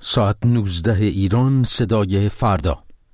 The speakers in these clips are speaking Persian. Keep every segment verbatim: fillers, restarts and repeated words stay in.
ساعت نوزده ایران، صدای فردا.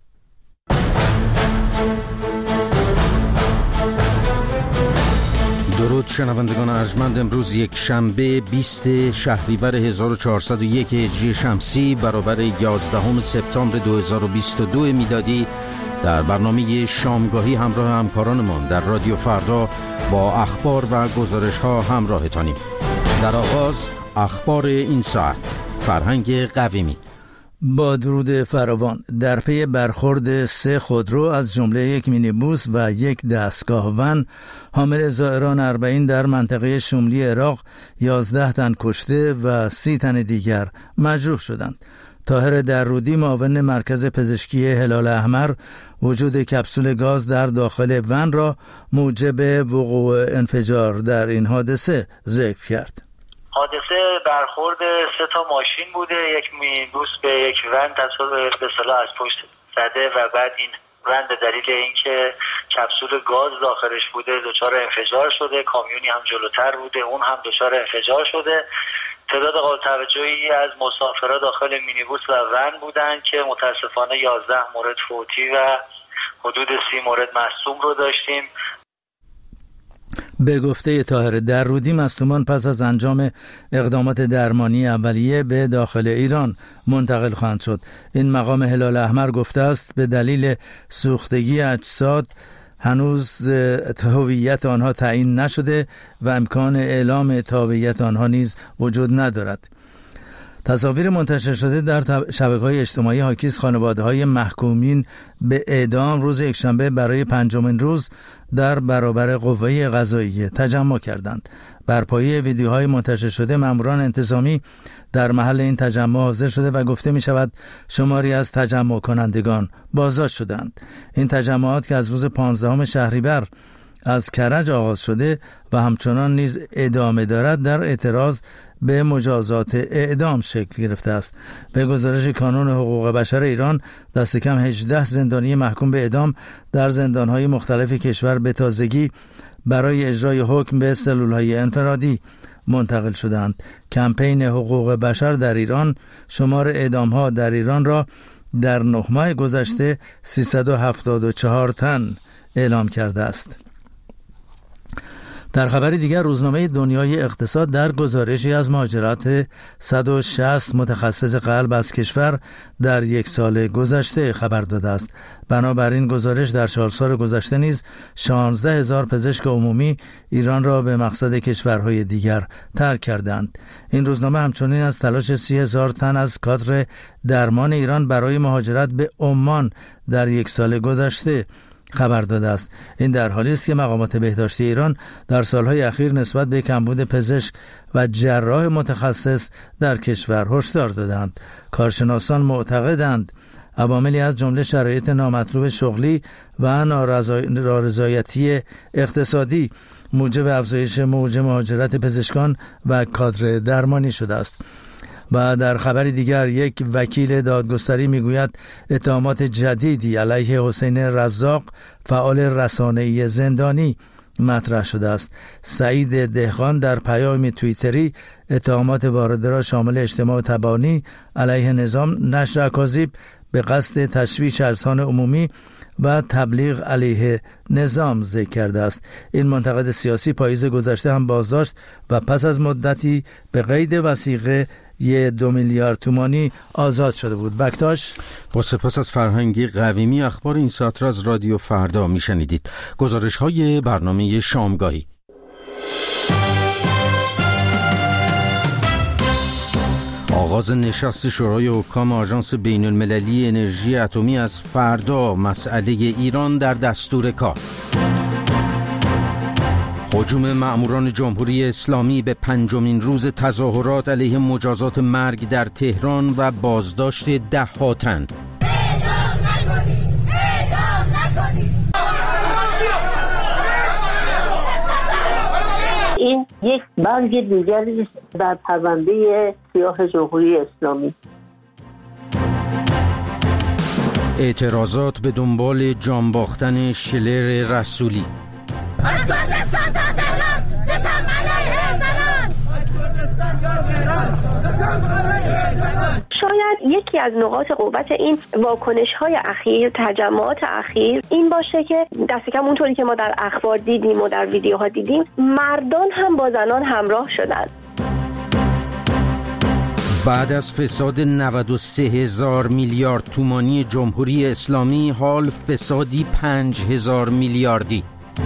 درود شنوندگان ارجمند. امروز یک شنبه بیست شهریور هزار و چهارصد و یک هجری شمسی برابر یازدهم سپتامبر دو هزار و بیست و دو میلادی در برنامه شامگاهی همراه همکارانمان در رادیو فردا با اخبار و گزارش ها همراهتانیم. در آغاز اخبار این ساعت. فرهنگ قویمی. با درود فراوان. در پی برخورد سه خودرو از جمله یک مینیبوس و یک دستگاه ون حامل زائران اربعین در منطقه شمالی عراق یازده تن کشته و سی تن دیگر مجروح شدند. طاهر درودی، معاون مرکز پزشکی هلال احمر، وجود کپسول گاز در داخل ون را موجب وقوع انفجار در این حادثه ذکر کرد. حادثه برخورد سه تا ماشین بوده، یک مینیبوس به یک ون تصادف به اصطلاح از پشت زده و بعد این ون به دلیل اینکه کپسول گاز داخلش بوده دچار انفجار شده. کامیونی هم جلوتر بوده، اون هم دچار انفجار شده. تعداد قابل توجهی از مسافرها داخل مینیبوس و ون بودند که متاسفانه یازده مورد فوتی و حدود سی مورد مصدوم رو داشتیم. به گفته طاهر درودی، مصدومان پس از انجام اقدامات درمانی اولیه به داخل ایران منتقل خواهند شد. این مقام هلال احمر گفته است به دلیل سوختگی اجساد هنوز هویت آنها تعیین نشده و امکان اعلام تابعیت آنها نیز وجود ندارد. تصاویر منتشر شده در شبکه‌های اجتماعی حاکی از خانواده‌های محکومین به اعدام روز یکشنبه برای پنجمین روز در برابر قوه قضاییه تجمع کردند. بر پایه ویدیوهای منتشر شده ماموران انتظامی در محل این تجمع حاضر شده و گفته می شود شماری از تجمع کنندگان بازداشت شدند. این تجمعات که از روز پانزدهم شهریور از کرج آغاز شده و همچنان نیز ادامه دارد در اعتراض به مجازات اعدام شکل گرفته است. به گزارش کانون حقوق بشر ایران، دست کم هجده زندانی محکوم به اعدام در زندان‌های مختلف کشور به تازگی برای اجرای حکم به سلول‌های انفرادی منتقل شدند. کمپین حقوق بشر در ایران شمار اعدام‌ها در ایران را در نه ماه گذشته سیصد و هفتاد و چهار تن اعلام کرده است. در خبر دیگر، روزنامه دنیای اقتصاد در گزارشی از مهاجرت صد و شصت متخصص قلب از کشور در یک سال گذشته خبر داده است. بنابراین گزارش در چهار سال گذشته نیز شانزده هزار پزشک عمومی ایران را به مقصد کشورهای دیگر ترک کردند. این روزنامه همچنین از تلاش سی هزار تن از کادر درمان ایران برای مهاجرت به عمان در یک سال گذشته خبر داده است. این در حالی است که مقامات بهداشتی ایران در سالهای اخیر نسبت به کمبود پزشک و جراح متخصص در کشور هشدار دادند. کارشناسان معتقدند عواملی از جمله شرایط نامطلوب شغلی و نارضایتی اقتصادی موجب افزایش موج مهاجرت پزشکان و کادر درمانی شده است. و در خبر دیگر، یک وکیل دادگستری میگوید اتهامات جدیدی علیه حسین رزاق فعال رسانه‌ای زندانی مطرح شده است. سعید دهقان در پیام توییتری اتهامات وارده را شامل اجتماع تبانی علیه نظام، نشر اکاذیب به قصد تشویش اذهان عمومی و تبلیغ علیه نظام ذکر کرده است. این منتقد سیاسی پاییز گذشته هم بازداشت و پس از مدتی به قید وثیقه یه دو میلیارد تومانی آزاد شده بود. بکتاش. با سپاس از فرهنگ قویمی، اخبار این ساعت را از رادیو فردا میشنیدید. گزارش های برنامه شامگاهی. آغاز نشست شورای حکام آژانس بین المللی انرژی اتمی از فردا، مسئله ایران در دستور کار. هجوم مأموران جمهوری اسلامی به پنجمین روز تظاهرات علیه مجازات مرگ در تهران و بازداشت ده ها تن. اعدام نکنید! اعدام نکنید! این یک برگ دیگری است در پرونده سیاه جمهوری اسلامی. اعتراضات به دنبال جان باختن شلر رسولی. از کردستان تا تهران ستم علیه زنان! از کردستان تا تهران ستم علیه زنان! شاید یکی از نقاط قوت این واکنش‌های اخیر، تجمعات اخیر این باشه که دست کم اونطوری که ما در اخبار دیدیم و در ویدیوها دیدیم، مردان هم با زنان همراه شدند. بعد از فساد نود و سه هزار میلیارد تومانی جمهوری اسلامی، حال فسادی پنج هزار میلیاردی.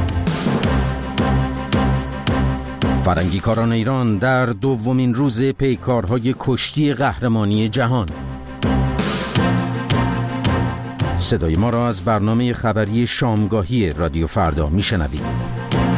فرنگیکاران ایران در دومین روز پیکارهای کشتی قهرمانی جهان. صدای ما را از برنامه خبری شامگاهی رادیو فردا میشنوید.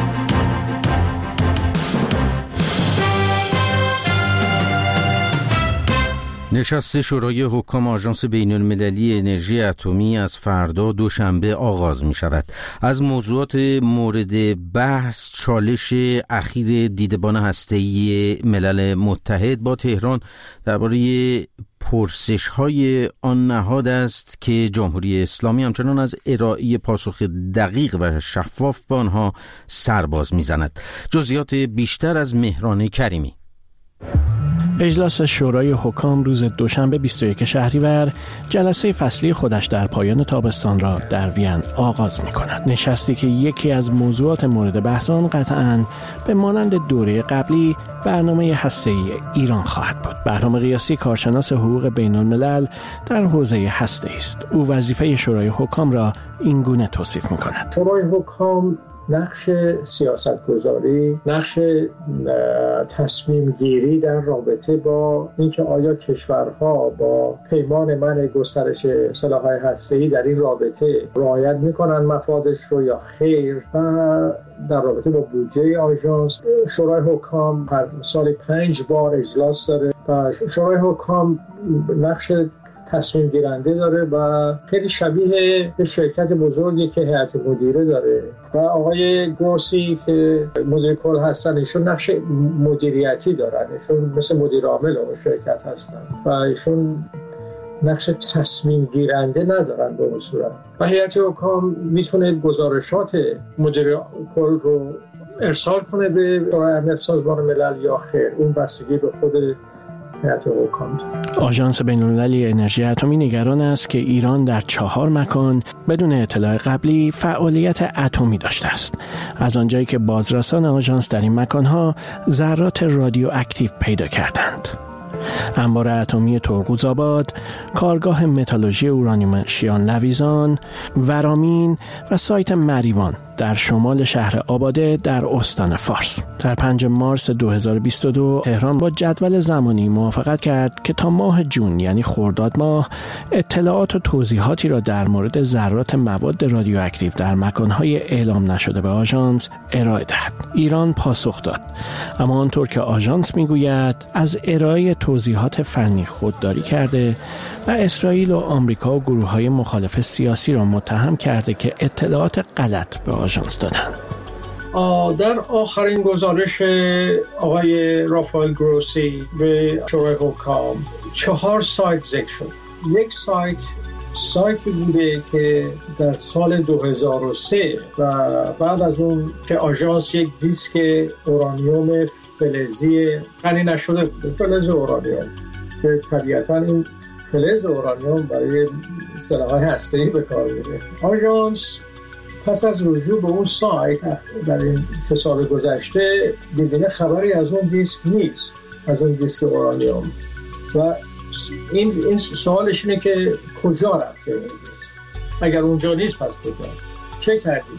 نشست شورای حکام آژانس بین‌المللی انرژی اتمی از فردا دوشنبه آغاز می شود. از موضوعات مورد بحث چالش اخیر دیدبان هسته‌ای ملل متحد با تهران درباره پرسش‌های آن نهاد است که جمهوری اسلامی همچنان از ارائه پاسخ دقیق و شفاف به آنها سرباز می‌زند. جزئیات بیشتر از مهران کریمی. اجلاس شورای حکام روز دوشنبه بیست و یک شهریور جلسه فصلی خودش در پایان تابستان را در وین آغاز می کند. نشستی که یکی از موضوعات مورد بحث آن قطعاً به مانند دوره قبلی برنامه هسته‌ای ایران خواهد بود. بهرام قیاسی کارشناس حقوق بین الملل در حوزه هسته‌ای است. او وظیفه شورای حکام را این گونه توصیف می کند. شورای حکام نقش سیاستگذاری، نقش تصمیم گیری در رابطه با اینکه آیا کشورها با پیمان منع گسترش سلاح‌های هسته‌ای در این رابطه رعایت می‌کنن مفادش رو یا خیر، و در رابطه با بودجه آژانس شورای حکام هر سال پنج بار اجلاس داره و شورای حکام نقش تصمیم گیرنده داره و خیلی شبیه به شرکت بزرگی که هیئت مدیره داره و آقای گروسی که مدیر کل هستن ایشون نقش مدیریتی دارن، ایشون مثل مدیر عامل اون شرکت هستن و ایشون نقش تصمیم گیرنده ندارن به اون صورت. و هیئت حکام میتونه گزارشات مدیر کل رو ارسال کنه به شورای امنیت سازمان ملل یا خیر، اون بستگی به خود آژانس بین‌المللی انرژی اتمی نگران است که ایران در چهار مکان بدون اطلاع قبلی فعالیت اتمی داشته است. از آنجایی که بازرسان آژانس در این مکانها ذرات رادیواکتیو پیدا کردند. انبار اتمی ترقوزآباد، کارگاه متالورژی اورانیوم شیان لویزان، ورامین و سایت مریوان در شمال شهر آباده در استان فارس. در پنجم مارس دو هزار و بیست و دو تهران با جدول زمانی موافقت کرد که تا ماه جون یعنی خرداد ماه اطلاعات و توضیحاتی را در مورد ذرات مواد رادیواکتیو در مکانهای اعلام نشده به آژانس ارائه دهد. ایران پاسخ داد، اما آنطور که آژانس میگوید از ارائه توضیحات فنی خودداری کرده و اسرائیل و آمریکا و گروه‌های مخالف سیاسی را متهم کرده که اطلاعات غلط به آژانس دادن. در آخرین گزارش آقای رافائل گروسی به شورای حکام چهار سایت ذکر شد. یک سایت سایتی بوده که در سال دو هزار و سه و بعد از اون که آژانس یک دیسک اورانیوم فلزی غنی نشده بوده، فلز اورانیوم که طبیعتاً این فلز اورانیوم برای سلاح‌های هسته‌ای به کار میره. آژانس پس از رجوع به اون سایت در این سه سال گذشته دیگه خبری از اون دیسک نیست، از اون دیسک اورانیوم، و این این سوالش اینه که کجا رفته این دیسک؟ اگر اونجا نیست پس کجاست؟ چه کردید؟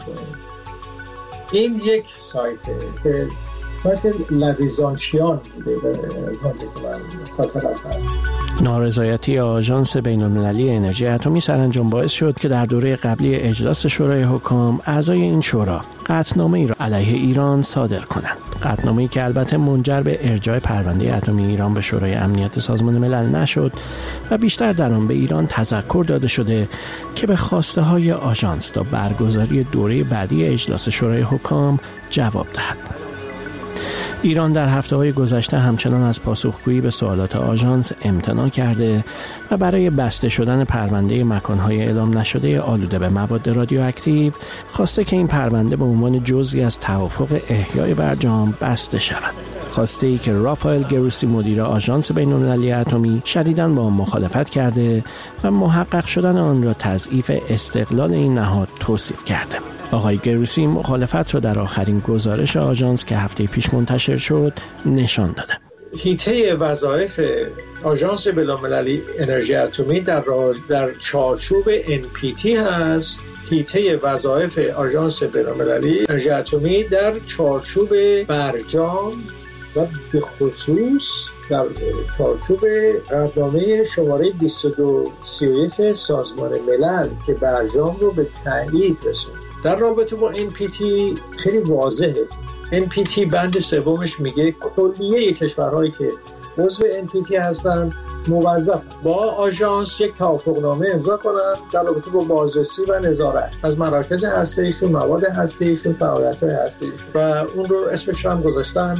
این یک سایته که سایت لویزانشیان بوده به تازه که من خاطرم هست. نارضایتی آژانس بین‌المللی انرژی اتمی سرانجام باعث شد که در دوره قبلی اجلاس شورای حکام اعضای این شورا قطعنامه‌ای را علیه ایران صادر کنند. قطعنامه‌ای که البته منجر به ارجاع پرونده اتمی ایران به شورای امنیت سازمان ملل نشد و بیشتر در آن به ایران تذکر داده شده که به خواسته‌های آژانس تا برگزاری دوره بعدی اجلاس شورای حکام جواب دهد. ایران در هفته‌های گذشته همچنان از پاسخگویی به سوالات آژانس امتناع کرده و برای بسته شدن پرونده مکان‌های اعلام نشده آلوده به مواد رادیواکتیو خواسته که این پرونده به عنوان جزئی از توافق احیای برجام بسته شود. خواسته ای که رافائل گروسی مدیر آژانس بین‌المللی اتمی شدیداً با آن مخالفت کرده و محقق شدن آن را تضعیف استقلال این نهاد توصیف کرده. آقای گروسی مخالفت را در آخرین گزارش آژانس که هفته پیش منتشر شد نشان داده. حیطه وظایف آژانس بین‌المللی انرژی اتمی در در چارچوب ان پی تی هست. حیطه وظایف آژانس بین‌المللی انرژی اتمی در چارچوب برجام و به خصوص در چارچوب قراردادنامه شماره بیست و دو سی و یک سازمان ملل که برجام رو به تایید رسوند. در رابطه با ان پی تی خیلی واضحه. ان پی تی بند سومش میگه کلیه کشورهایی که عضو ان پی تی هستن موظف با آژانس یک توافقنامه امضا کنند در رابطه با بازرسی و نظارت از مراکز هسته‌ایشون، مواد هسته‌ایشون، فعالیت‌های هسته‌ایشون و اون رو اسمش هم گذاشتن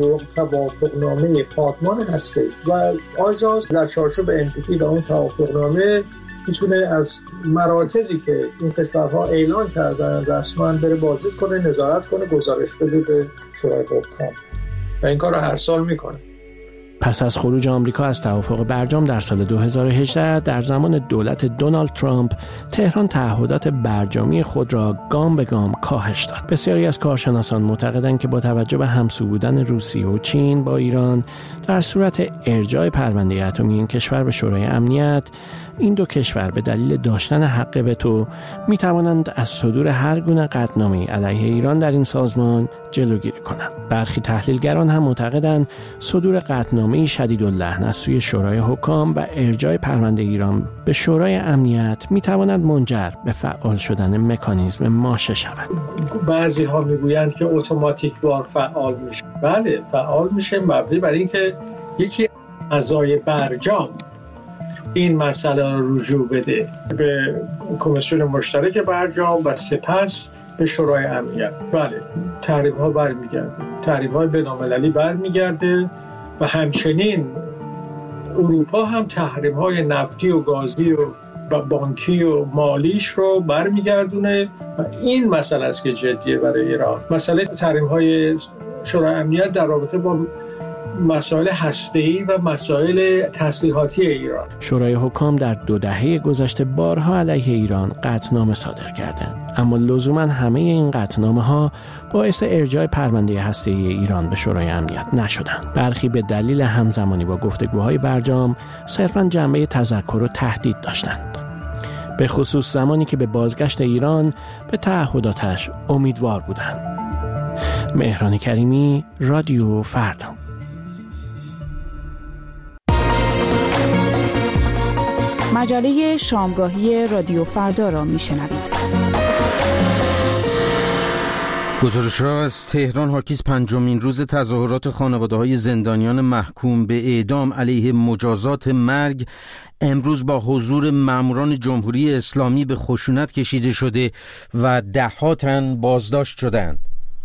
توافقنامه پاکمان هسته‌ای و آژانس در چارچوب ان پی تی و اون توافقنامه میتونه از مراکزی که این کشورها اعلان کردن رسما بره بازدید کنه، نظارت کنه، گزارش بده به شورای حکام و این کار رو هر سال میکنه. پس از خروج آمریکا از توافق برجام در سال دو هزار و هجده در زمان دولت دونالد ترامپ، تهران تعهدات برجامی خود را گام به گام کاهش داد. بسیاری از کارشناسان معتقدند که با توجه به همسو بودن روسیه و چین با ایران در صورت ارجاع پرونده اتمی این کشور به شورای امنیت، این دو کشور به دلیل داشتن حق وتو می توانند از صدور هر گونه قطعنامه‌ای علیه ایران در این سازمان جلوگیری کنند. برخی تحلیلگران هم معتقدند صدور قطعنامه‌ای شدیداللحن از سوی شورای حکام و ارجاع پرونده ایران به شورای امنیت می تواند منجر به فعال شدن مکانیزم ماشه شود. بعضی ها میگویند که اتوماتیک وار فعال میشه. بله فعال میشه مبنی بر اینکه یکی اعضای برجام این مسئله رو رجوع بده به کمیسیون مشترک برجام و سپس به شورای امنیت. بله تحریم ها برمیگرده، تحریم های بین‌المللی برمیگرده و همچنین اروپا هم تحریم های نفتی و گازی و بانکی و مالیش رو برمیگردونه و این مسئله است که جدیه برای ایران. مسئله تحریم های شورای امنیت در رابطه با مسائل هسته‌ای و مسائل تسلیحاتی ایران. شورای حکام در دو دهه گذشته بارها علیه ایران قطعنامه صادر کرده، اما لزوما همه این قطعنامه‌ها باعث ارجاع پرونده هسته‌ای ایران به شورای امنیت نشدند. برخی به دلیل همزمانی با گفتگوهای برجام صرفاً جنبه تذکر و تهدید داشتند، به خصوص زمانی که به بازگشت ایران به تعهداتش امیدوار بودند. مهران کریمی، رادیو فردا. مجله شامگاهی رادیو فردا را میشنوید. گزارش‌ها از تهران حاکی از پنجمین روز تظاهرات خانواده‌های زندانیان محکوم به اعدام علیه مجازات مرگ امروز با حضور ماموران جمهوری اسلامی به خشونت کشیده شده و ده‌ها تن بازداشت شدند.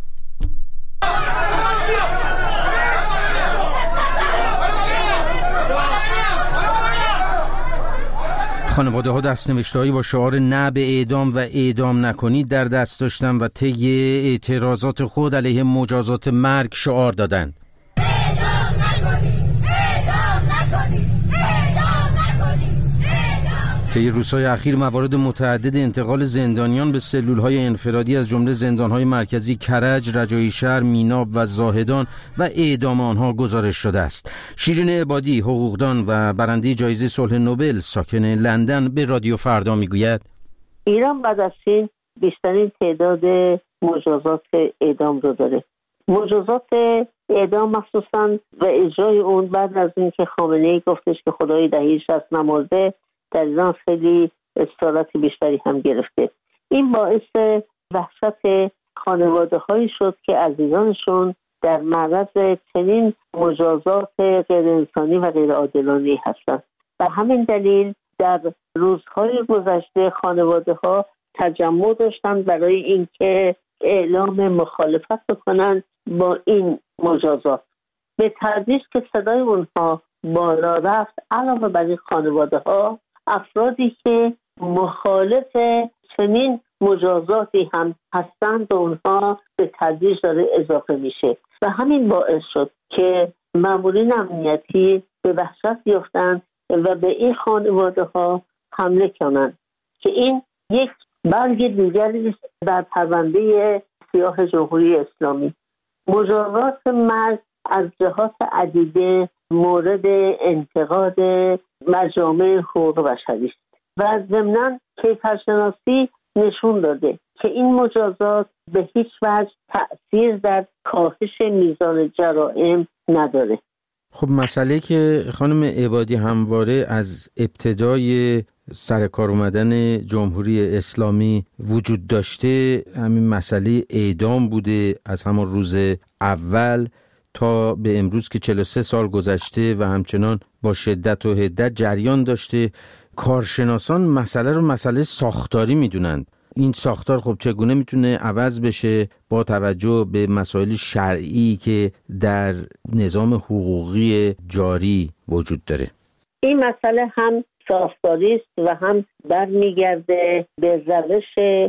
خانواده ها دستنوشته‌هایی با شعار نه به اعدام و اعدام نکنید در دست داشتند و طی اعتراضات خود علیه مجازات مرگ شعار دادند. اعدام نکنید، اعدام نکنید، اعدام نکنید، اعدام. طی روزهای اخیر موارد متعدد انتقال زندانیان به سلول‌های انفرادی از جمله زندان‌های مرکزی کرج، رجایی شهر، میناب و زاهدان و اعدام آنها گزارش شده است. شیرین عبادی، حقوقدان و برنده جایزه صلح نوبل ساکن لندن به رادیو فردا میگوید ایران بعد از چین بیشترین تعداد مجازات اعدام رو داره. مجازات اعدام مخصوصاً و اجرای اون بعد از اینکه خامنه‌ای گفتش که خدای دهی شصت نمرده در ایران خیلی استارات بیشتری هم گرفته. این باعث وحشت خانواده هایی شد که عزیزانشون در معرض چنین مجازات غیر انسانی و غیر عادلانه هستند. و همین دلیل در روزهای گذشته خانواده ها تجمع داشتند برای اینکه اعلام مخالفت بکنند با این مجازات. به تدریج که صدای اونها بالا رفت، علاوه بر این خانواده ها افرادی که مخالف چنین مجازاتی هم هستند و اونها به تدریج داره اضافه میشه و همین باعث شد که مامورین امنیتی به وحشت بیفتند و به این خانواده ها حمله کنند که این یک برگ دیگری در پرونده سیاه جمهوری اسلامی. مجازات مرگ از جهات عدیده مورد انتقاد مجامع حقوق بشری است و ضمناً کیفرشناسی نشون داده که این مجازات به هیچ وجه تأثیر در کاهش میزان جرائم نداره. خب مسئله که خانم عبادی همواره از ابتدای سر کار اومدن جمهوری اسلامی وجود داشته همین مسئله اعدام بوده، از همون روز اول تا به امروز که چهل و سه سال گذشته و همچنان با شدت و حدت جریان داشته. کارشناسان مسئله رو مسئله ساختاری میدونند. این ساختار خب چگونه میتونه عوض بشه با توجه به مسائل شرعی که در نظام حقوقی جاری وجود داره؟ این مسئله هم ساختاری است و هم برمیگرده به روش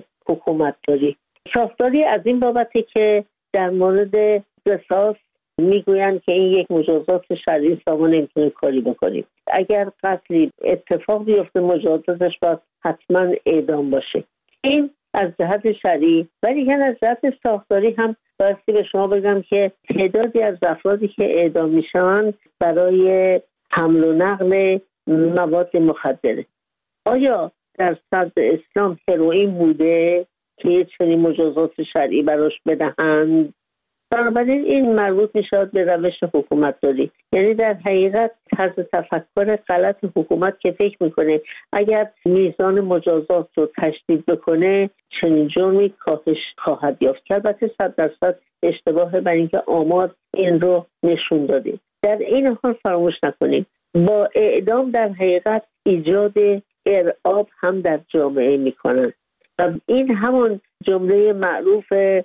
حکومتداری. ساختاری از این بابته که در مورد قصاص میگویند که این یک مجازات شرعی است و ما نمیتونیم کاری بکنیم. اگر قتلی اتفاق بیفته مجازاتش باید حتما اعدام باشه. این از جهت شرعی، ولی از جهت ساختاری هم بایستی به شما بگم که تعدادی از افرادی که اعدام میشن برای حمل و نقل مواد مخدره. آیا در صدر اسلام هروئین بوده که یه چنین مجازات شرعی براش بدهند؟ بنابراین این مربوط می شود به روش حکومتداری. یعنی در حقیقت طرز تفکر غلط حکومت که فکر میکنه اگر میزان مجازات رو تشدید بکنه چنین جرمی کاهش خواهد یافت، که البته صد درصد اشتباهه، برای اینکه آمار این رو نشون داده. در این حال فراموش نکنیم با اعدام در حقیقت ایجاد ارعاب هم در جامعه میکنن و این همون جمله معروف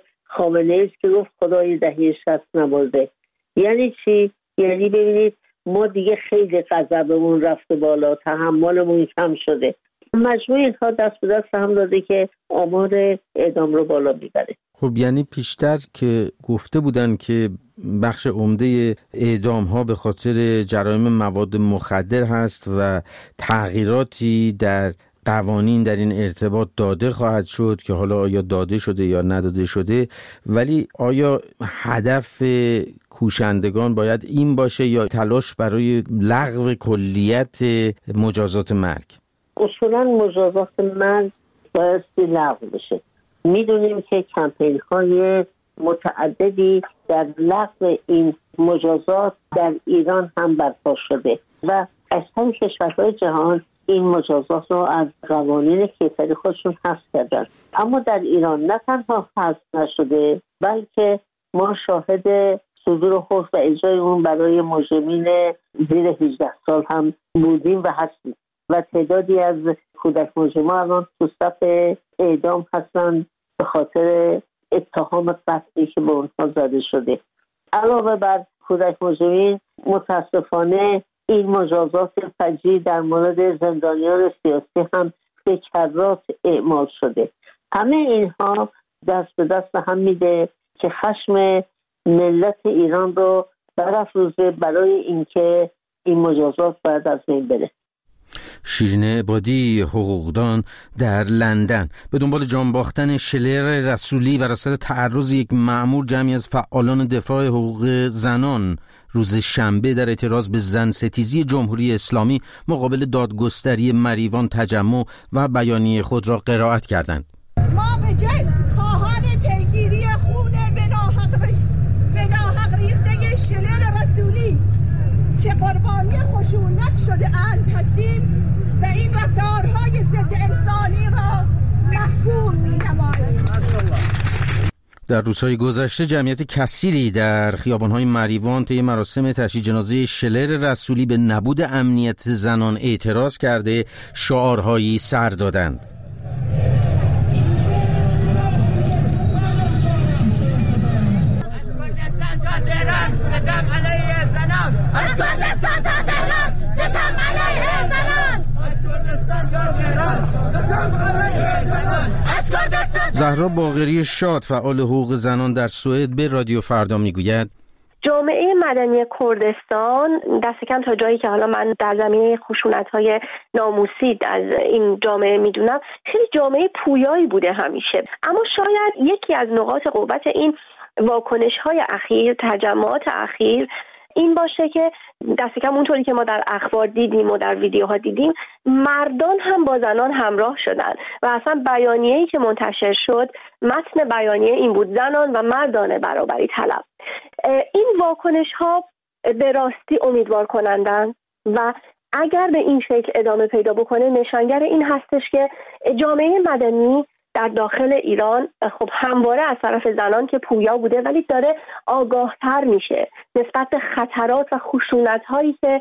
خامنه ای است که گفت خدای دهه شصت نوازه. یعنی چی؟ یعنی ببینید ما دیگه خیلی غضبمون رفته بالا، تحملمون کم شده. مجموع اینها دست به دست هم داده که آمار اعدام رو بالا میبره. خب یعنی پیشتر که گفته بودن که بخش عمده اعدام ها به خاطر جرایم مواد مخدر هست و تغییراتی در قوانین در این ارتباط داده خواهد شد که حالا آیا داده شده یا نداده شده، ولی آیا هدف کوشندگان باید این باشه یا تلاش برای لغو کلیت مجازات مرگ؟ اصولا مجازات مرگ باید لغو بشه. میدونیم که کمپین های متعددی در لغو این مجازات در ایران هم برپا شده و اکثر کشورهای جهان این مجازات رو از قوانین کیفری خودشون حذف کردن. اما در ایران نه تنها حذف نشده بلکه ما شاهد صدور حکم و اجرای اون برای مجرمین زیر هجده سال هم بودیم و هستیم و تعدادی از کودک مجرمان الان تو صف اعدام هستن به خاطر اتهام قتلی که به اونها زده شده. علاوه بر کودک مجرمین متاسفانه این مجازات فجیع در مورد زندانیان سیاسی هم به کرات اعمال شده. همه اینها دست به دست هم میده که خشم ملت ایران رو برافروزه برای اینکه این مجازات باید از بین بره. شیرین عبادی، حقوقدان در لندن، به دنبال جان باختن شلر رسولی و رسل تعرض یک مأمور جمعی از فعالان دفاع حقوق زنان روز شنبه در اعتراض به زن ستیزی جمهوری اسلامی مقابل دادگستری مریوان تجمع و بیانیه خود را قرائت کردند. ما به جای خواهان پیگیری خون به ناحق ریخته شلر رسولی که قربانی خشونت شده اند هستیم و این رفتارهای ضد انسانی را محکوم می‌نماییم. در روزهای گذشته جمعیت کثیری در خیابان‌های مریوان طی مراسم تشییع جنازه شلر رسولی به نبود امنیت زنان اعتراض کرده شعارهایی سر دادند. ستم علیه زنان، از کردستان تا تهران ستم علیه زنان، از کردستان تا تهران ستم علیه زنان، از کردستان. زهرا باقری شاد، فعال حقوق زنان در سوئد، به رادیو فردا میگوید جامعه مدنی کردستان دست کم تا جایی که حالا من در زمینه خشونت‌های ناموسی از این جامعه میدونم خیلی جامعه پویایی بوده همیشه، اما شاید یکی از نقاط قوت این واکنش‌های اخیر، تجمعات اخیر این باشه که دست کم اونطوری که ما در اخبار دیدیم و در ویدیوها دیدیم مردان هم با زنان همراه شدن و اصلا بیانیه‌ای که منتشر شد متن بیانیه این بود: زنان و مردان برابری طلب. این واکنش‌ها به راستی امیدوار کنندن و اگر به این شکل ادامه پیدا بکنه نشانگر این هستش که جامعه مدنی در داخل ایران خب همواره از طرف زنان که پویا بوده ولی داره آگاهتر میشه نسبت به خطرات و خشونت‌هایی که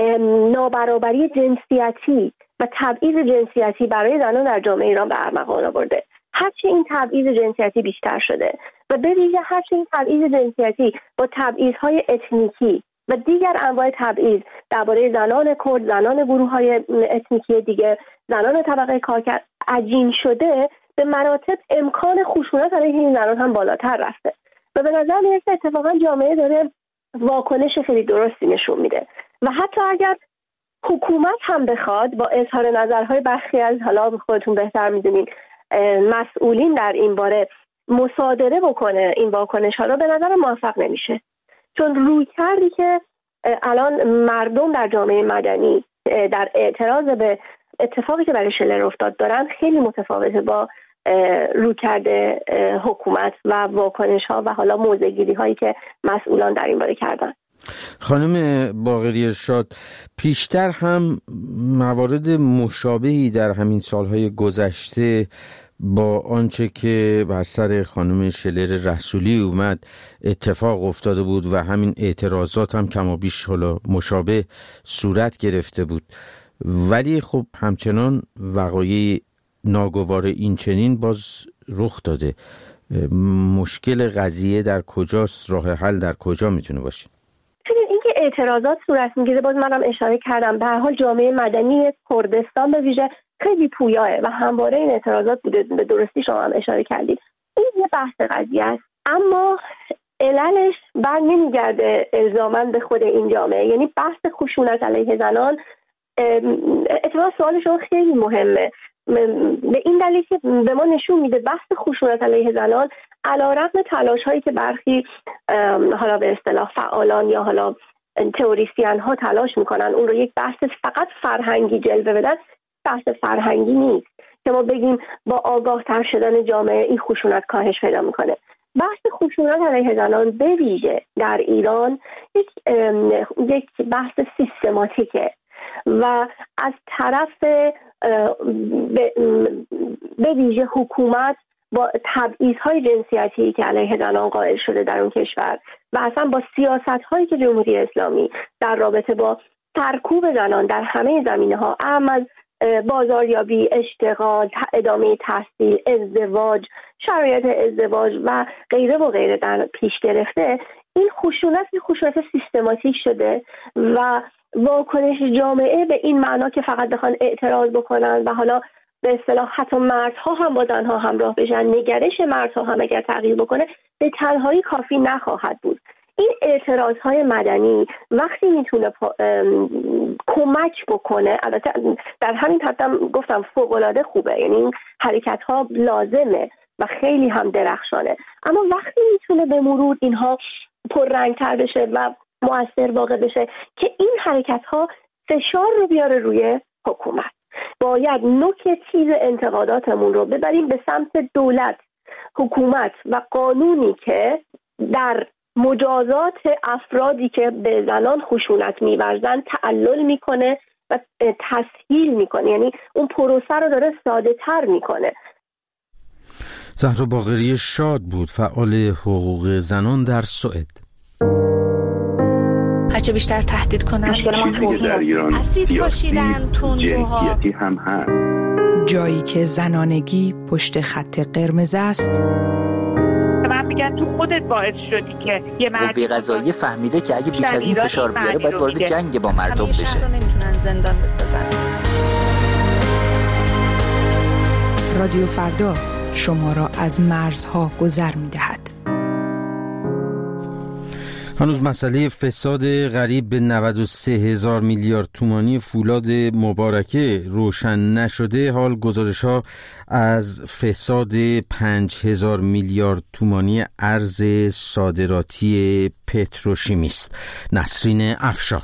نابرابری جنسیتی و تبعیض جنسیتی برای زنان در جامعه ایران به ارمغان آورده. هرچی این تبعیض جنسیتی بیشتر شده و به ویژه هرچی این تبعیض جنسیتی با تبعیض‌های اتنیکی و دیگر انواع تبعیض درباره زنان کرد، زنان گروه‌های اتنیکی دیگه، زنان طبقه کارگر عجین شده، به مراتب امکان خشونت علیه این زنان هم بالاتر رفته و به نظر میاد که اتفاقا جامعه داره واکنش خیلی درستی نشون میده و حتی اگر حکومت هم بخواد با اظهار نظرهای برخی از حالا خودتون بهتر میدونین مسئولین در این باره مصادره بکنه این واکنش ها رو، به نظر موفق نمیشه، چون روی کردی که الان مردم در جامعه مدنی در اعتراض به اتفاقی که برای شلر افتاد دارن خیلی متفاوته با رویکرد حکومت و واکنش ها و حالا موضع‌گیری هایی که مسئولان در این باره کردن. خانم باقری ارشاد، پیشتر هم موارد مشابهی در همین سالهای گذشته با آنچه که بر سر خانم شلر رسولی اومد اتفاق افتاده بود و همین اعتراضات هم کم و بیش حالا مشابه صورت گرفته بود، ولی خب همچنان وقایع ناگوار این چنین باز رخ داده. مشکل قضیه در کجاست؟ راه حل در کجا میتونه باشه؟ اینکه اعتراضات صورت میگیره، باز منم اشاره کردم، به هر حال جامعه مدنی کردستان به ویژه خیلی پویاه و همواره این اعتراضات بوده، به درستی شما هم اشاره کردید. این یه بحث قضیه است، اما عللش بر نمیگرده الزاماً به خود این جامعه. یعنی بحث خشونت علیه زنان، اتفاقا سوال شما خیلی مهمه، به این دلیل که به ما نشون میده بحث خشونت علیه زنان علیرغم تلاش هایی که برخی حالا به اصطلاح فعالان یا حالا تئوریسین ها تلاش میکنن اون رو یک بحث فقط فرهنگی جلوه بدن، بحث فرهنگی نیست که ما بگیم با آگاه تر شدن جامعه این خشونت کاهش پیدا میکنه. بحث خشونت علیه زنان به ویژه در ایران یک یک بحث سیستماتیکه و از طرف به ویژه حکومت با تبعیض‌های جنسیتی که علیه زنان قائل شده در اون کشور و اصلا با سیاست‌هایی که جمهوری اسلامی در رابطه با سرکوب زنان در همه زمینه‌ها، اهم از بازاریابی، اشتغال، ادامه تحصیل، ازدواج، شرایط ازدواج و غیره و غیره در پیش گرفته، این خشونت این خشونت سیستماتیک شده و واکنش جامعه به این معنا که فقط بخوان اعتراض بکنن و حالا به اصطلاح حتی مردها هم با زنها همراه بشن، نگرش مردها هم اگر تغییر بکنه به تنهایی کافی نخواهد بود. این اعتراضهای مدنی وقتی میتونه کمک بکنه، البته در همین حدم گفتم فوق‌العاده خوبه، یعنی این حرکت‌ها لازمه و خیلی هم درخشانه، اما وقتی میتونه به مرور اینها پررنگ‌تر بشه و مؤثر واقع بشه که این حرکت‌ها فشار رو بیاره روی حکومت، باید نوک تیز انتقاداتمون رو ببریم به سمت دولت، حکومت و قانونی که در مجازات افرادی که به زنان خشونت می‌ورزن تعلل میکنه و تسهیل میکنه، یعنی اون پروسه رو داره ساده تر میکنه. زهرا باقری شاد بود، فعال حقوق زنان در سوئد. هرچه بیشتر تهدید کنن اسید پاشیدن، تندروها هم هست. جایی که زنانگی پشت خط قرمز است، من میگن تو خودت باعث شدی که یه مرد قوه قضاییه فهمیده که اگه بیش از این فشار بیاره باید وارد جنگ با مردم بشه. نمیتونن زندان بسازن. رادیو فردا شما را از مرزها گذر میدهد. هنوز مسئله فساد قریب به نود و سه هزار میلیارد تومانی فولاد مبارکه روشن نشده. حال گزارش‌ها از فساد پنج هزار میلیارد تومانی ارز صادراتی پتروشیمی است. نسرین افشار.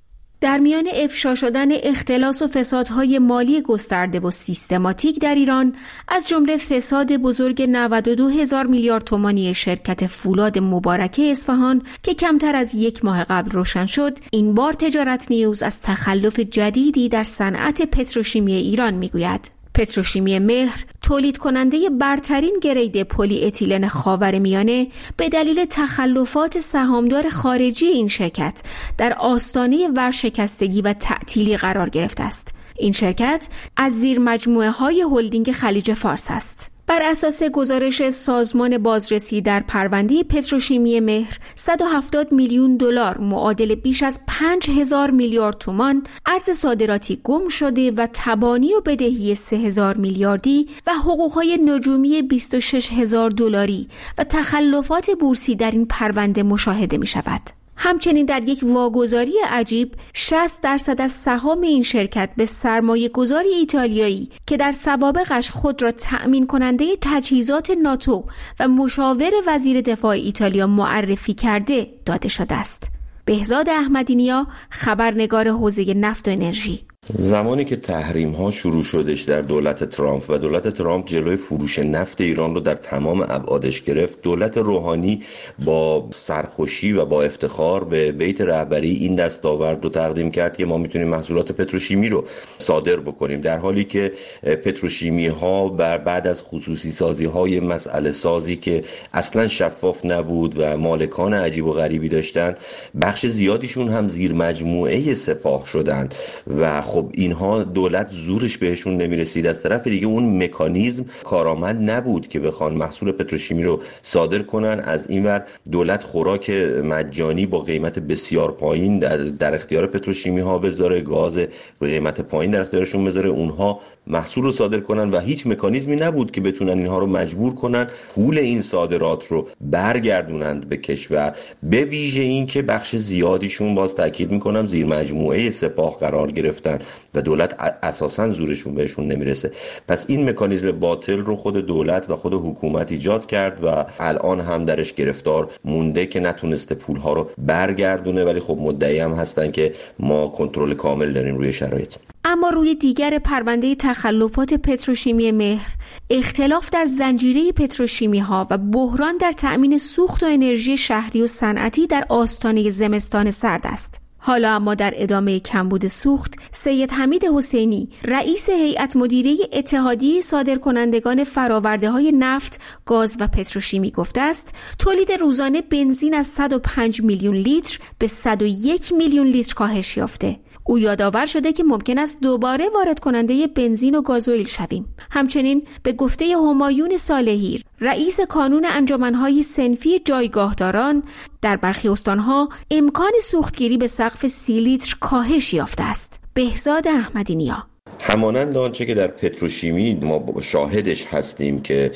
در میان افشا شدن اختلاس و فسادهای مالی گسترده و سیستماتیک در ایران، از جمله فساد بزرگ نود و دو هزار میلیارد تومانی شرکت فولاد مبارکه اصفهان که کمتر از یک ماه قبل روشن شد، این بار تجارت نیوز از تخلف جدیدی در صنعت پتروشیمی ایران میگوید. پتروشیمی مهر، تولید کننده برترین گرید پلی اتیلن خاورمیانه، به دلیل تخلفات سهامدار خارجی این شرکت در آستانه ورشکستگی و تعطیلی قرار گرفته است. این شرکت از زیر مجموعه های هلدینگ خلیج فارس است. بر اساس گزارش سازمان بازرسی در پرونده پتروشیمی مهر، صد و هفتاد میلیون دلار معادل بیش از پنج هزار میلیارد تومان ارز صادراتی گم شده و تبانی و بدهی سه هزار میلیاردی و حقوقهای نجومی بیست و شش هزار دلاری و تخلفات بورسی در این پرونده مشاهده می شود. همچنین در یک واگذاری عجیب، شصت درصد از سهام این شرکت به سرمایه گذاری ایتالیایی که در سوابقش خود را تأمین کننده تجهیزات ناتو و مشاور وزیر دفاع ایتالیا معرفی کرده داده شده است. بهزاد احمدی‌نیا، خبرنگار حوزه نفت و انرژی. زمانی که تحریم ها شروع شدش در دولت ترامپ و دولت ترامپ جلوی فروش نفت ایران رو در تمام ابعادش گرفت، دولت روحانی با سرخوشی و با افتخار به بیت رهبری این دستاورد رو تقدیم کرد که ما میتونیم محصولات پتروشیمی رو صادر بکنیم، در حالی که پتروشیمی ها بعد از خصوصی سازی های مسئله سازی که اصلا شفاف نبود و مالکان عجیب و غریبی داشتن، بخش زیادیشون هم زیر مجموعه سپاه شدند و خب اینها دولت زورش بهشون نمیرسید. از طرف دیگه اون مکانیزم کارآمد نبود که بخوان محصول پتروشیمی رو صادر کنن. از اینور دولت خوراک مجانی با قیمت بسیار پایین در, در اختیار پتروشیمی ها بذاره، گاز به قیمت پایین در اختیارشون بذاره، اونها محصول رو صادر کنن و هیچ مکانیزمی نبود که بتونن اینها رو مجبور کنن پول این صادرات رو برگردونند به کشور. به ویژه این که بخش زیادیشون، باز تاکید میکنم، زیر مجموعه سپاه قرار گرفتن و دولت اساساً زورشون بهشون نمیرسه. پس این مکانیزم باطل رو خود دولت و خود حکومت ایجاد کرد و الان هم درش گرفتار مونده که نتونسته پولها رو برگردونه، ولی خب مدعی هم هستن که ما کنترل کامل داریم روی شرایط. اما روی دیگر پرونده تخلفات پتروشیمی مهر، اختلاف در زنجیره پتروشیمی ها و بحران در تأمین سوخت و انرژی شهری و صنعتی در آستانه زمستان سرد است. حالا اما در ادامه کمبود سوخت، سید حمید حسینی، رئیس هیئت مدیره اتحادیه صادرکنندگان فرآورده‌های نفت، گاز و پتروشیمی گفته است تولید روزانه بنزین از صد و پنج میلیون لیتر به صد و یک میلیون لیتر کاهش یافته. او یادآور شده که ممکن است دوباره وارد کننده بنزین و گازوئیل شویم. همچنین به گفته همایون صالحی، رئیس کانون انجمنهای صنفی جایگاهداران، در برخی استانها امکان سوختگیری به سقف سی لیتر کاهش یافته است. بهزاد احمدی‌نیا. همانند آنچه که در پتروشیمی ما شاهدش هستیم که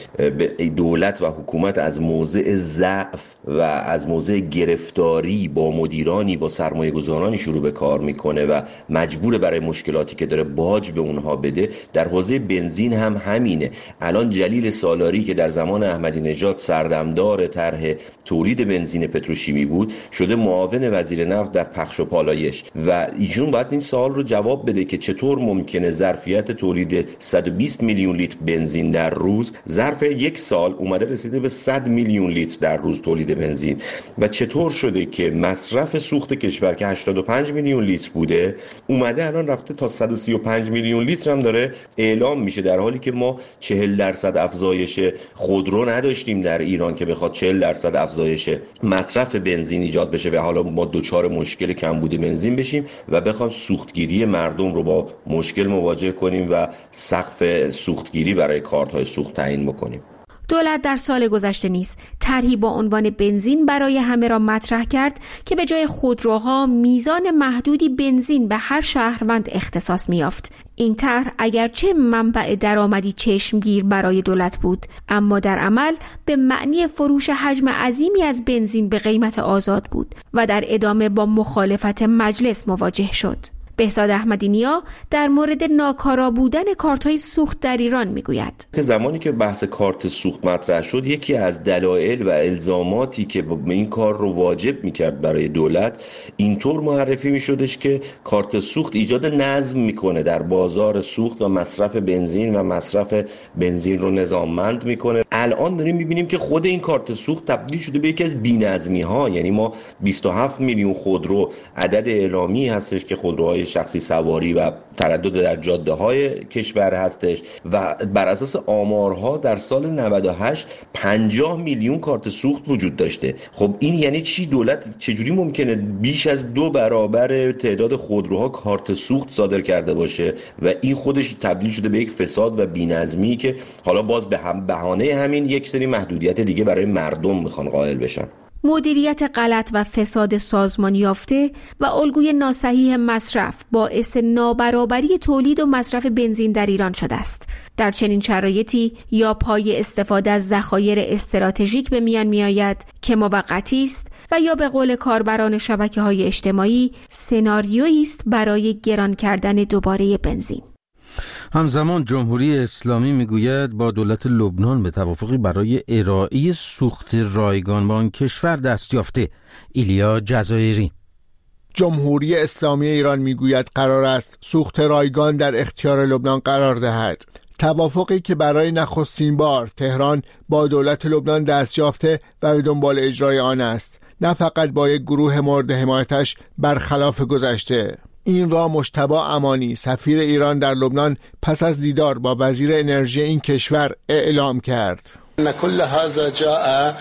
دولت و حکومت از موضع ضعف و از موضع گرفتاری با مدیرانی، با سرمایه گذارانی شروع به کار میکنه و مجبور برای مشکلاتی که داره باج به اونها بده. در حوزه بنزین هم همینه. الان جلیل سالاری که در زمان احمدی نژاد سردمدار طرح تولید بنزین پتروشیمی بود، شده معاون وزیر نفت در پخش و پالایش و ایشون باید این سوال رو جواب بده که چطور ممکنه ظرفیت تولید صد و بیست میلیون لیتر بنزین در روز ظرف یک سال اومده رسیده به صد میلیون لیتر در روز تولید بنزین و چطور شده که مصرف سوخت کشور که هشتاد و پنج میلیون لیتر بوده اومده الان رفته تا صد و سی و پنج میلیون لیتر هم داره اعلام میشه، در حالی که ما چهل درصد افزایش خودرو نداشتیم در ایران که بخواد چهل درصد افزایش مصرف بنزین ایجاد بشه و حالا ما دوچار مشکل کمبود بنزین بشیم و بخوام سوختگیری مردم رو با مشکل مواجه کنیم و سقف سوختگیری برای کارت‌های سوخت تعیین بکنیم. دولت در سال گذشته نیز طرحی با عنوان بنزین برای همه را مطرح کرد که به جای خودروها میزان محدودی بنزین به هر شهروند اختصاص می‌یافت. این طرح اگرچه منبع درآمدی چشمگیر برای دولت بود، اما در عمل به معنی فروش حجم عظیمی از بنزین به قیمت آزاد بود و در ادامه با مخالفت مجلس مواجه شد. بهزاد احمدی نیا در مورد ناکارا بودن کارت‌های سوخت در ایران میگوید که زمانی که بحث کارت سوخت مطرح شد، یکی از دلایل و الزاماتی که این کار رو واجب میکرد برای دولت اینطور معرفی میشدش که کارت سوخت ایجاد نظم میکنه در بازار سوخت و مصرف بنزین و مصرف بنزین رو نظاممند میکنه. الان داریم میبینیم که خود این کارت سوخت تبدیل شده به یکی از بی‌نظمی ها. یعنی ما بیست و هفت میلیون خودرو، عدد اعلامی هستش که خودروهای شخصی سواری و تردد در جاده های کشور هستش و بر اساس آمارها در سال نود و هشت پنجاه میلیون کارت سوخت وجود داشته. خب این یعنی چی؟ دولت چجوری ممکنه بیش از دو برابر تعداد خودروها کارت سوخت صادر کرده باشه و این خودش تبدیل شده به یک فساد و بی‌نظمی که حالا باز به هم بهانه همین یک سری محدودیت دیگه برای مردم میخوان قائل بشن. مدیریت غلط و فساد سازمان یافته و الگوی ناصحیح مصرف باعث نابرابری تولید و مصرف بنزین در ایران شده است. در چنین شرایطی یا پای استفاده از ذخایر استراتژیک به میان می آید که موقتی است و یا به قول کاربران شبکه‌های اجتماعی سناریویی است برای گران کردن دوباره بنزین. همزمان جمهوری اسلامی میگوید با دولت لبنان به توافقی برای ارائه سوخت رایگان با آن کشور دست یافته. ایلیا جزایری. جمهوری اسلامی ایران میگوید قرار است سوخت رایگان در اختیار لبنان قرار دهد. توافقی که برای نخستین بار تهران با دولت لبنان دست یافته و به دنبال اجرای آن است، نه فقط با یک گروه مورد حمایتش برخلاف گذشته. این را مجتبی امانی، سفیر ایران در لبنان، پس از دیدار با وزیر انرژی این کشور اعلام کرد. كل هذا جاء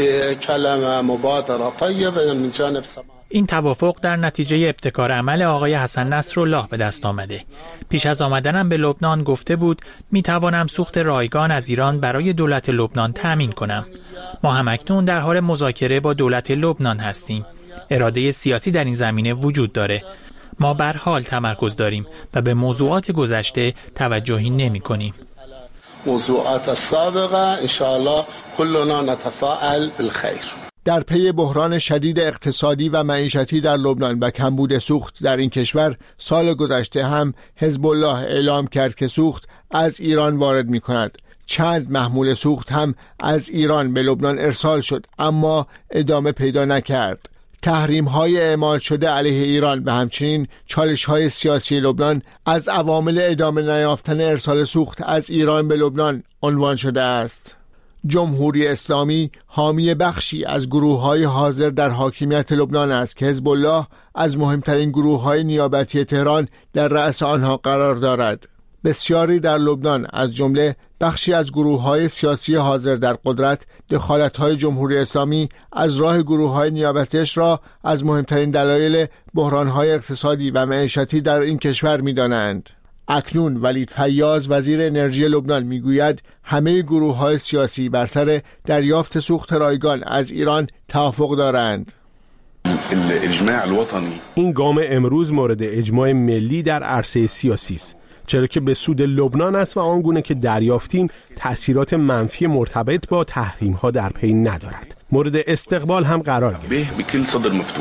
بكلمه مبادره طيبه من جانب سما. این توافق در نتیجه ابتکار عمل آقای حسن نصرالله به دست آمده. پیش از آمدنم به لبنان گفته بود می توانم سوخت رایگان از ایران برای دولت لبنان تامین کنم. ما هم اکنون در حال مذاکره با دولت لبنان هستیم. اراده سیاسی در این زمینه وجود داره. ما بر حال تمرکز داریم و به موضوعات گذشته توجهی نمی کنیم. موضوعات السابقه ان شاء الله كلنا نتفاعل بالخير. در پی بحران شدید اقتصادی و معیشتی در لبنان و کمبود سوخت در این کشور، سال گذشته هم حزب الله اعلام کرد که سوخت از ایران وارد می کند. چند محمول سوخت هم از ایران به لبنان ارسال شد اما ادامه پیدا نکرد. تحریم‌های اعمال شده علیه ایران و همچنین چالش‌های سیاسی لبنان از عوامل ادامه نیافتن ارسال سوخت از ایران به لبنان عنوان شده است. جمهوری اسلامی حامی بخشی از گروه‌های حاضر در حاکمیت لبنان است که حزب الله از مهمترین گروه‌های نیابتی تهران در رأس آنها قرار دارد. بسیاری در لبنان از جمله بخشی از گروه‌های سیاسی حاضر در قدرت دخالت‌های جمهوری اسلامی از راه گروه‌های نیابتیش را از مهمترین دلایل بحران‌های اقتصادی و معیشتی در این کشور می‌دانند. اکنون ولید فیاض وزیر انرژی لبنان میگوید همه گروه‌های سیاسی بر سر دریافت سوخت رایگان از ایران توافق دارند. این گام امروز مورد اجماع ملی در عرصه سیاسی است، چرا که به سود لبنان است و آنگونه که دریافتیم تأثیرات منفی مرتبط با تحریم‌ها در پی ندارد. مورد استقبال هم قرار گرفت.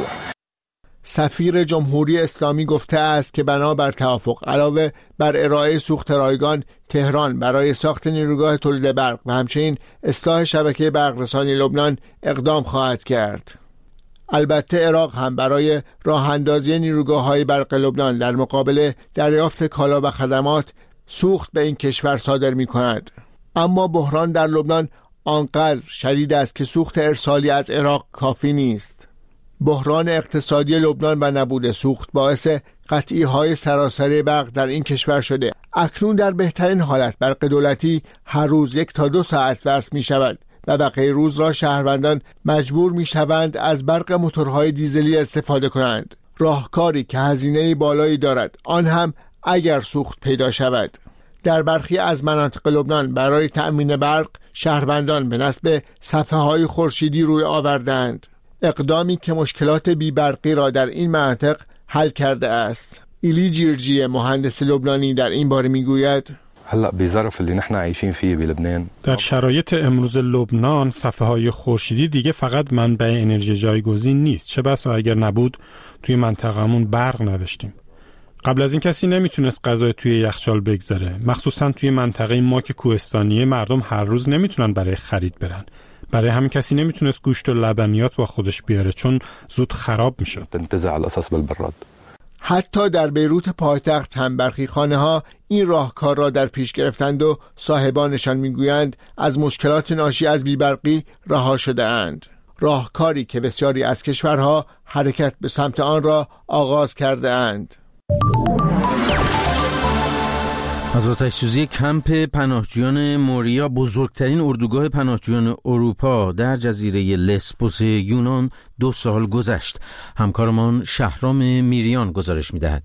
سفیر جمهوری اسلامی گفته است که بنابر توافق علاوه بر ارائه سوخت رایگان، تهران برای ساخت نیروگاه تولید برق و همچنین اصلاح شبکه برقرسانی لبنان اقدام خواهد کرد. البته عراق هم برای راه اندازی نیروگاه‌های برق لبنان در مقابل دریافت کالا و خدمات سوخت به این کشور صادر می‌کند. اما بحران در لبنان آنقدر شدید است که سوخت ارسالی از عراق کافی نیست. بحران اقتصادی لبنان و نبود سوخت باعث قطعی‌های سراسری برق در این کشور شده. اکنون در بهترین حالت برق دولتی هر روز یک تا دو ساعت وصل می‌شود و بقیه روز را شهروندان مجبور می‌شوند از برق موتورهای دیزلی استفاده کنند. راهکاری که هزینه بالایی دارد، آن هم اگر سوخت پیدا شود. در برخی از مناطق لبنان برای تأمین برق شهروندان به نصب صفحه‌های خورشیدی روی آوردند. اقدامی که مشکلات بی‌برقی را در این مناطق حل کرده است. ایلی جیرجی مهندس لبنانی در این باره میگوید هلا بظرف اللي نحن عايشين فيه بلبنان در شرایط امروز لبنان صفحه‌های خورشیدی دیگه فقط منبع انرژی جایگزین نیست، چه بسا اگر نبود توی منطقمون برق نداشتیم. قبل از این کسی نمیتونست غذا توی یخچال بگذاره، مخصوصا توی منطقه ما که کوهستانیه مردم هر روز نمیتونن برای خرید برن. برای همین کسی نمیتونست گوشت و لبنیات با خودش بیاره چون زود خراب میشد. بنتزع الاساس بالبراد. حتی در بیروت پایتخت هم برخی خانه‌ها این راهکار را در پیش گرفتند و صاحبانشان میگویند از مشکلات ناشی از بی‌برقی رها شده اند. راهکاری که بسیاری از کشورها حرکت به سمت آن را آغاز کرده اند. از آتش‌سوزی کمپ پناهجویان موریا، بزرگترین اردوگاه پناهجویان اروپا در جزیره لسبوس یونان، دو سال گذشت. همکارمان شهرام میریان گزارش می‌دهد.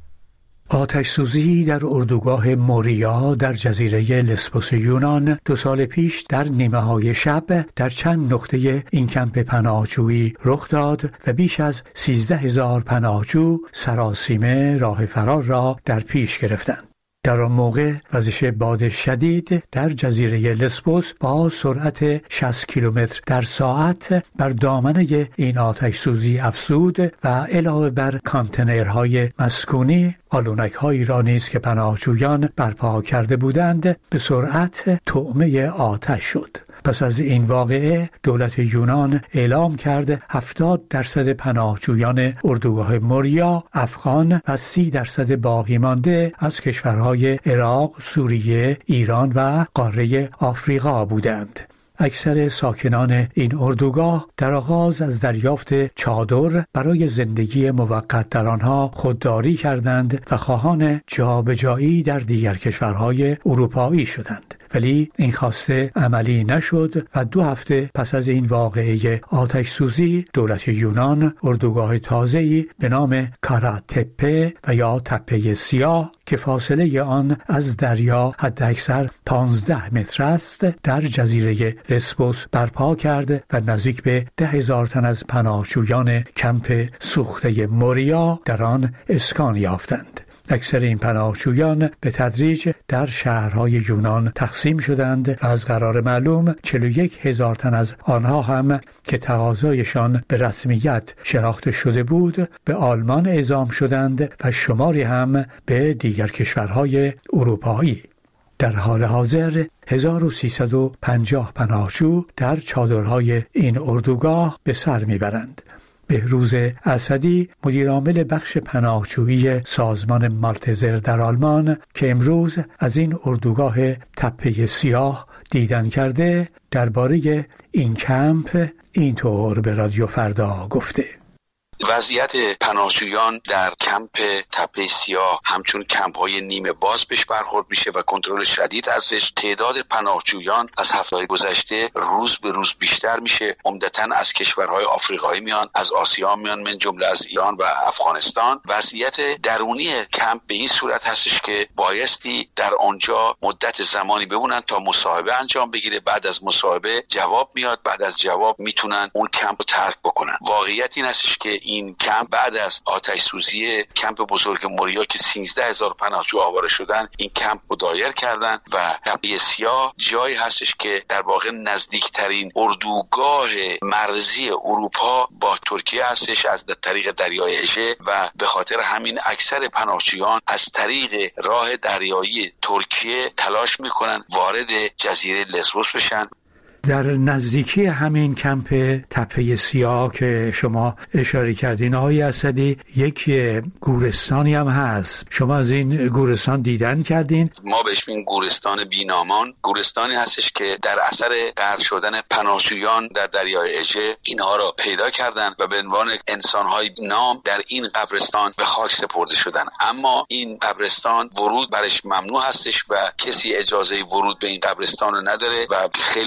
آتش‌سوزی در اردوگاه موریا در جزیره لسبوس یونان دو سال پیش در نیمه‌های شب در چند نقطه این کمپ پناهجویی رخ داد و بیش از سیزده هزار پناهجو سراسیمه راه فرار را در پیش گرفتند. در آن موقع وزش باد شدید در جزیره لسبوس با سرعت شصت کیلومتر در ساعت بر دامنه این آتش سوزی افزود و علاوه بر کانتینرهای مسکونی، آلونک‌هایی را نیز که پناهجویان برپا کرده بودند به سرعت طعمه آتش شد. پس از این واقعه دولت یونان اعلام کرد هفتاد درصد پناهجویان اردوگاه موریا افغان و سی درصد باقی مانده از کشورهای عراق، سوریه، ایران و قاره آفریقا بودند. اکثر ساکنان این اردوگاه در آغاز از دریافت چادر برای زندگی موقت در آنها خودداری کردند و خواهان جابجایی در دیگر کشورهای اروپایی شدند. ولی این خواسته عملی نشد و دو هفته پس از این واقعه آتش سوزی دولت یونان اردوگاه تازه‌ای به نام کارا تپه و یا تپه سیاه که فاصله آن از دریا حداکثر پانزده متر است در جزیره لسبوس برپا کرد و نزدیک به ده هزار تن از پناهجویان کمپ سوخته موریا در آن اسکان یافتند. اکثر این پناهجویان به تدریج در شهرهای یونان تقسیم شدند و از قرار معلوم چهل و یک هزار تن از آنها هم که تقاضایشان به رسمیت شناخته شده بود به آلمان اعزام شدند و شماری هم به دیگر کشورهای اروپایی. در حال حاضر هزار و سیصد و پنجاه پناهجو در چادرهای این اردوگاه به سر میبرند. بهروز اسدی مدیرعامل بخش پناهجویی سازمان مالتزر در آلمان که امروز از این اردوگاه تپه سیاه دیدن کرده درباره این کمپ اینطور به رادیو فردا گفته: وضعیت پناهجویان در کمپ تپه سیاه همچون کمپ های نیمه باز بهش برخورد میشه و کنترل شدید ازش. تعداد پناهجویان از هفته‌های گذشته روز به روز بیشتر میشه. عمدتاً از کشورهای آفریقایی میان، از آسیا میان، من جمله از ایران و افغانستان. وضعیت درونی کمپ به این صورت هستش که بایستی در آنجا مدت زمانی بمونن تا مصاحبه انجام بگیره. بعد از مصاحبه جواب میاد، بعد از جواب میتونن اون کمپ رو ترک بکنن. واقعیت این هستش که این کمپ بعد از آتش سوزی کمپ بزرگ موریا که سیزده هزار پناهجو آواره شدن این کمپ رو دایر کردن و تپه سیاه جایی هستش که در واقع نزدیکترین اردوگاه مرزی اروپا با ترکیه هستش از طریق دریای اژه و به خاطر همین اکثر پناهجویان از طریق راه دریایی ترکیه تلاش میکنن وارد جزیره لسبوس بشن. در نزدیکی همین کمپ تپه سیاه که شما اشاره کردین آقای اسدی یک گورستانی هم هست. شما از این گورستان دیدن کردین؟ ما بهش میگیم گورستان بینامان. گورستانی هستش که در اثر غرق شدن پناهجویان در دریای اژه اینها را پیدا کردن و به عنوان انسان‌های نام در این قبرستان به خاک سپرده شدن. اما این قبرستان ورود برش ممنوع هستش و کسی اجازه ورود به این قبرستان رو نداره و خیلی از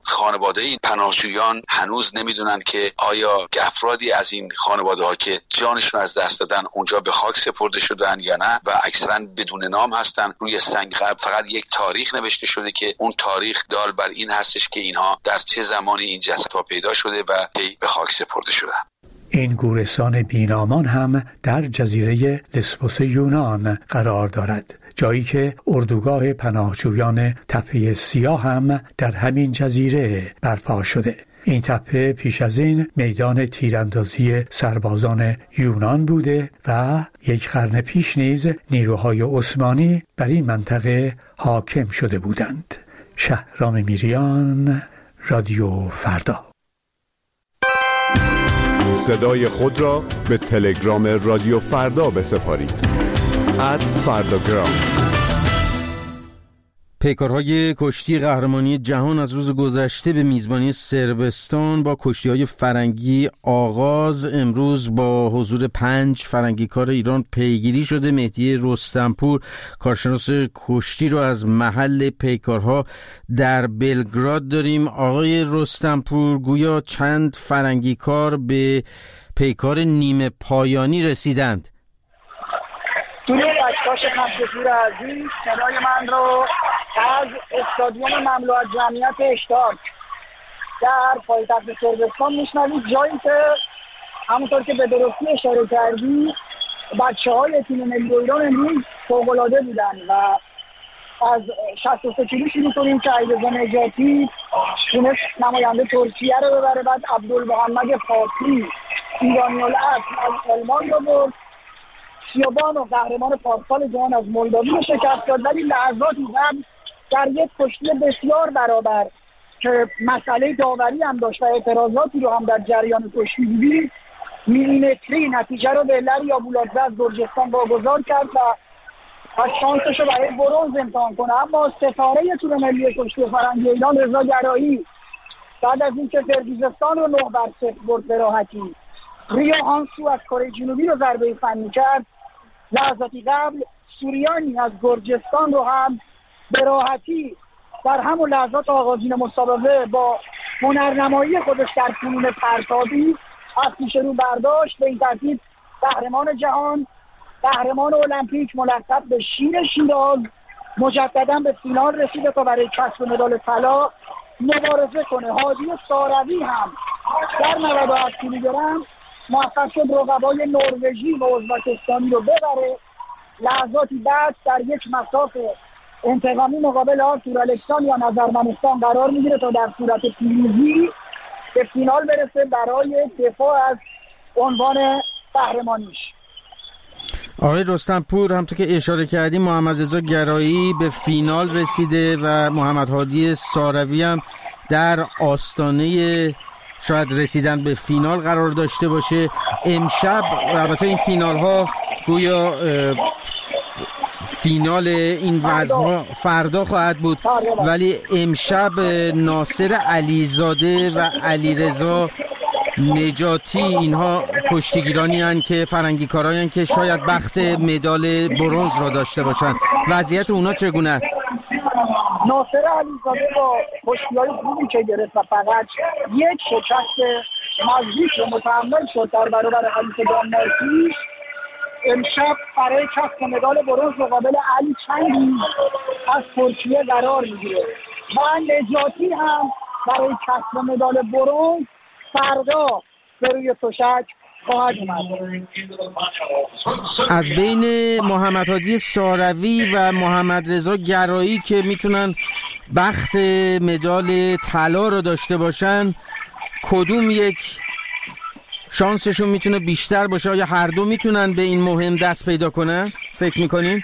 خانواده این پناهجویان هنوز نمیدونن که آیا افرادی از این خانواده ها که جانشون از دست دادن اونجا به خاک سپرده شدن یا نه و اکثرا بدون نام هستن. روی سنگ قبر فقط یک تاریخ نوشته شده که اون تاریخ دال بر این هستش که اینها در چه زمانی این جسدها پیدا شده و به خاک سپرده شدن. این گورستان بینامان هم در جزیره لسبوس یونان قرار دارد، جایی که اردوگاه پناهجویان تپه سیاه هم در همین جزیره برپا شده. این تپه پیش از این میدان تیراندازی سربازان یونان بوده و یک قرن پیش نیز نیروهای عثمانی بر این منطقه حاکم شده بودند. شهرام میریان، رادیو فردا. صدای خود را به تلگرام رادیو فردا بسپارید. ات فرداگرام. پیکارهای کشتی قهرمانی جهان از روز گذشته به میزبانی صربستان با کشتی‌های فرنگی آغاز امروز با حضور پنج فرنگی کار ایران پیگیری شده. مهدی رستمپور کارشناس کشتی رو از محل پیکارها در بلگراد داریم. آقای رستمپور، گویا چند فرنگی کار به پیکار نیمه پایانی رسیدند. درود اشکاش خمسه‌پور عزیز، صدای من رو از استادیوم مملو از جمعیت اشتراک در پایتخت صربستان میشنوید، جایی که همونطور که به درستی اشاره کردی بچه‌های تیم ملی ایران امروز فوق‌العاده بودن و از شصت و سه کیلو شروع کنیم که علیرضا نجاتی تونست نماینده ترکیه رو ببره، بعد عبدالمحمد فاطمی ایرانی‌الاصل از آلمان رو برد، سیابان و قهرمان پارسال جهان از مولداوی رو شکست داد. ولی لحظاتی هم در یک کشتی بسیار برابر که مسئله داوری هم داشت و اعتراضاتی رو هم در جریان کشتی دیدیم، میلیمتری نتیجه رو به لری ابوالعزه از گرجستان واگذار کرد و از شانسش رو برای برنز امتحان کنه. اما ستاره تیم ملی کشتی فرنگی ایران رضا گرایی بعد از اینکه قرقیزستان رو نه بر صفر برد به راحتی، ریو هانسو از کره جنوبی رو ضربه فنی کرد، لحظاتی قبل سوریانی از گرجستان رو هم به راحتی در همون لحظات آغازین مسابقه با هنرنمایی خودش در فنون پرتابی از پیش رو برداشت. به این ترتیب قهرمان جهان، قهرمان المپیک ملقب به شیر شیراز مجددا به فینال رسیده تا برای کسب مدال طلا مبارزه کنه. هادی ساروی هم در نود و هفت کیلوگرم موفق شد رقبای نروژی و ازبکستانی رو ببره. لحظاتی بعد در یک مسافه انتقامی مقابل آرتور الکسان یا نظرمنستان قرار میگیره تا در صورت پیروزی به فینال برسه برای دفاع از عنوان قهرمانیش. آقای رستمپور، همونطور که اشاره کردیم محمد رضا گرایی به فینال رسیده و محمد هادی ساروی هم در آستانه شاید رسیدن به فینال قرار داشته باشه. امشب البته این فینال ها گویا فینال این وزن‌ها فردا خواهد بود، ولی امشب ناصر علیزاده و علیرضا نجاتی اینها کشتیگیرانی هستند که فرنگی کارایی هستند که شاید بخت مدال برنز را داشته باشند. وضعیت اونا چگونه است؟ ناصر علیزاده با کشتی‌های خوبی که گرفت و فقط یک شکست نزدیک رو متحمل شد در برابر خلیفه دانمارکی، امشب برای کسب مدال برنز مقابل علی چنگی از ترکیه قرار میگیره و نجاتی هم برای کسب مدال برنز فردا به روی تشک خواهد اومد. از بین محمد هادی ساروی و محمد رضا گرایی که میتونن بخت مدال طلا رو داشته باشن، کدوم یک شانسشون میتونه بیشتر باشه؟ آیا هر دو میتونن به این مهم دست پیدا کنن؟ فکر میکنین؟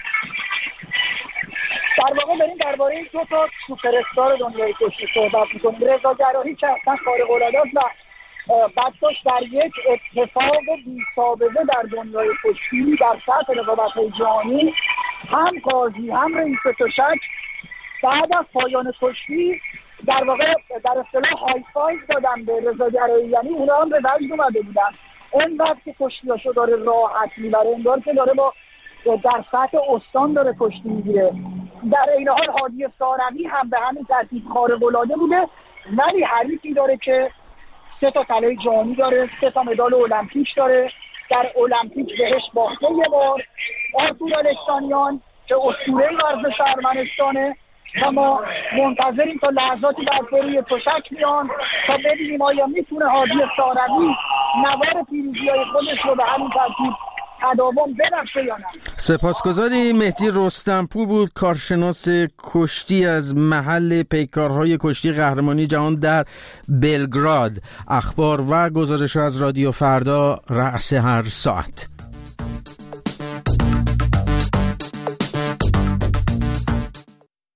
در واقع بریم درباره دو تا سوپر استار دنیای کشتی صحبت میکنیم. رضا گرایی که اصلا خارق العاده است و بعد داشت در یک اتفاق بی سابقه در دنیای کشتی در سطح رقابت‌های جهانی هم قاضی هم رئیس تشک بعد از پایان کشتی در واقع در اصطلاح های فایو دادن به رضا گرایی، یعنی اونا هم به وجد اومده بودن. اینقدر که کشتیاشو داره راحت میبره، انگار که داره با در سطح استان داره کشتی میگیره. در این حال هادی ساروی هم به همین ترتیب خارق العاده بوده ولی حریفی داره که سه تا طلای جهانی داره، سه تا مدال المپیک داره، در المپیک بهش باخته یه بار، آرتور الکسانیان که اسطوره ورزش ارمنستانه و ما منتظریم تا لحظاتی بعد بروی تشک میان تا ببینیم آیا میتونه هادی ساروی نوار پیروزی‌های خودش رو به همین ترتیب تداوم ببخشه یا نه. سپاسگزاری. مهدی رستمپور بود، کارشناس کشتی از محل پیکارهای کشتی قهرمانی جهان در بلگراد. اخبار و گزارش از رادیو فردا رأس هر ساعت.